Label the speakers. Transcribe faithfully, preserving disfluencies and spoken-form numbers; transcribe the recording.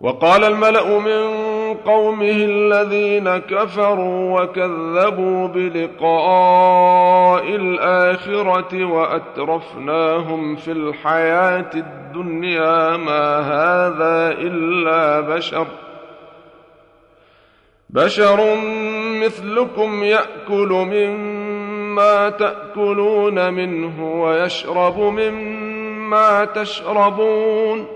Speaker 1: وقال الملأ من قومه الذين كفروا وكذبوا بلقاء الآخرة وأترفناهم في الحياة الدنيا ما هذا إلا بشر بشر مثلكم يأكل مما تأكلون منه ويشرب مما تشربون